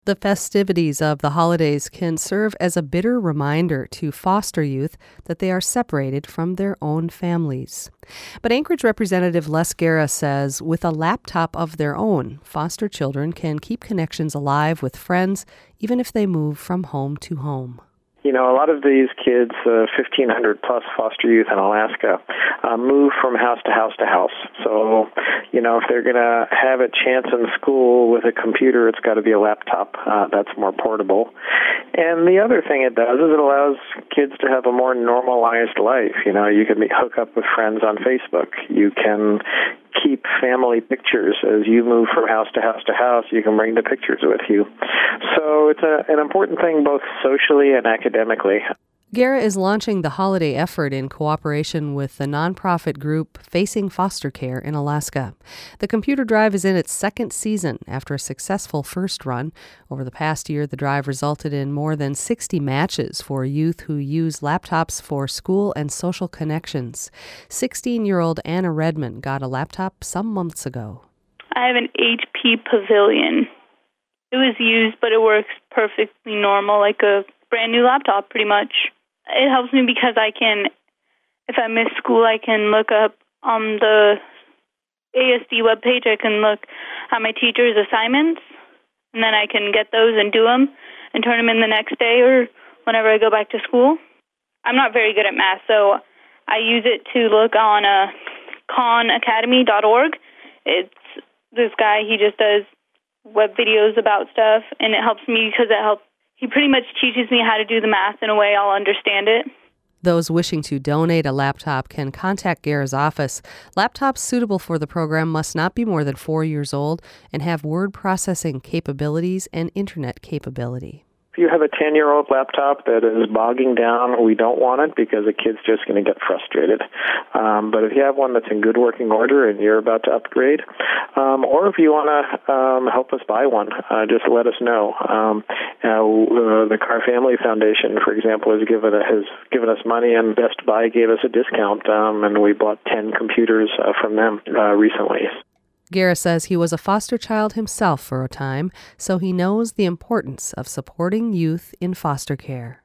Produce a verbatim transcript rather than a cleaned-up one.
The festivities of the holidays can serve as a bitter reminder to foster youth that they are separated from their own families. But Anchorage Representative Les Guerra says with a laptop of their own, foster children can keep connections alive with friends even if they move from home to home. You know, a lot of these kids, uh, fifteen hundred plus foster youth in Alaska, uh, move from house to house to house. So, you know, if they're going to have a chance in school with a computer, it's got to be a laptop. Uh, that's more portable. And the other thing it does is it allows kids to have a more normalized life. You know, you can meet, hook up with friends on Facebook. You can keep family pictures. As you move from house to house to house, you can bring the pictures with you. So it's a, an important thing both socially and academically. Guerra is launching the holiday effort in cooperation with the nonprofit group Facing Foster Care in Alaska. The computer drive is in its second season after a successful first run. Over the past year, the drive resulted in more than sixty matches for youth who use laptops for school and social connections. sixteen-year-old Anna Redmond got a laptop some months ago. I have an H P Pavilion. It was used, but it works perfectly normal, like a brand new laptop, pretty much. It helps me because I can, if I miss school, I can look up on the A S D webpage, I can look at my teacher's assignments, and then I can get those and do them and turn them in the next day or whenever I go back to school. I'm not very good at math, so I use it to look on uh, khan academy dot org. It's this guy, he just does web videos about stuff, and it helps me because it helps. He pretty much teaches me how to do the math in a way I'll understand it. Those wishing to donate a laptop can contact Guerra's office. Laptops suitable for the program must not be more than four years old and have word processing capabilities and internet capability. If you have a ten-year-old laptop that is bogging down, we don't want it because the kid's just going to get frustrated. Um, but if you have one that's in good working order and you're about to upgrade, um, or if you want to um, help us buy one, uh, just let us know. Um, uh, the Carr Family Foundation, for example, has given has given us money, and Best Buy gave us a discount, um, and we bought ten computers uh, from them uh, recently. Guerra says he was a foster child himself for a time, so he knows the importance of supporting youth in foster care.